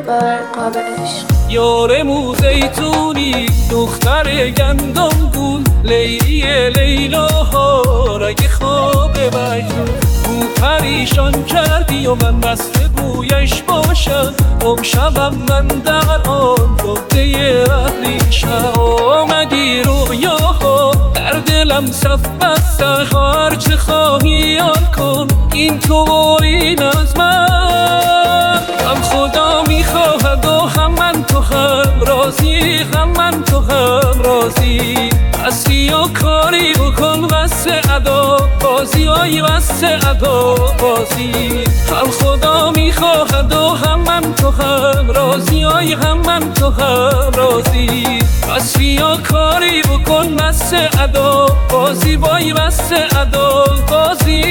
برقاب عشق. یار موزیتونی دختر گندم گول، لیلی لیلا ها رگ خواب مجنون. او پریشان کردی و من مست بویش باشم، گم شوم من در آن گفته ابریشم. آمدی رویاها در دلم صف بسته، هرچه خواهی آن کن، این تو و این از من. هم خدا میخواهد و هم من تو هم راضی، هم من تو هم راضی. اصلی و کاری بکن وسه ادا بازی، آی وسه ادا بازی. هم خدا میخواهد و هم من تو هم راضی، آی هم من تو هم راضی. اصلی و کاری بکن وسه ادا بازی، بای وسه ادا بازی.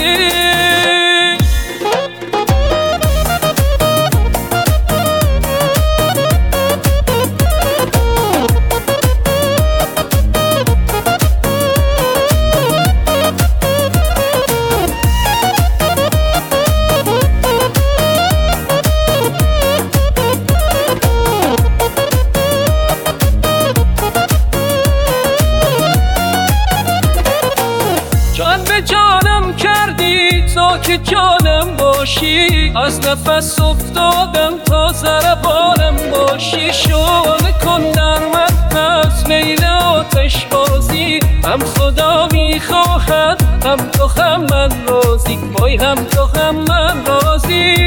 جان به جانم کردی تا که جانم باشی، از نفس افتادم تا ضربانم باشی. شعله کن در من پس میل آتش بازی، هم خدا میخواهد هم تو هم من راضی، وای هم تو هم من راضی.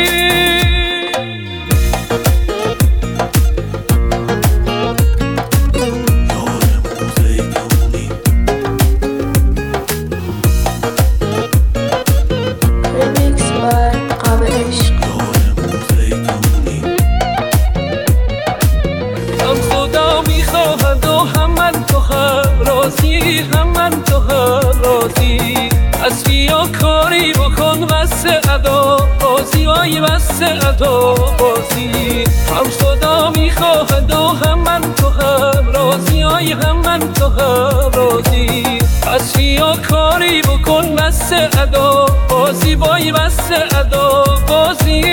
هم من تو هم راضی. اصلی و کاری بکن وسه ادا بازی، آی وسه ادا بازی. هم خدا میخواهد و هم من تو هم راضی، آی هم من تو هم راضی. اصلی و کاری بکن وسه ادا بازی، بای وسه ادا بازی.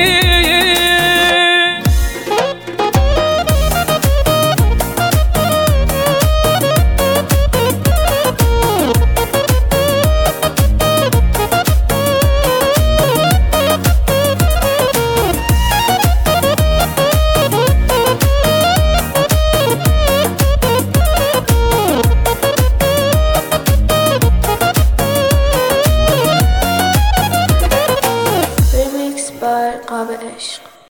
برقاب عشق.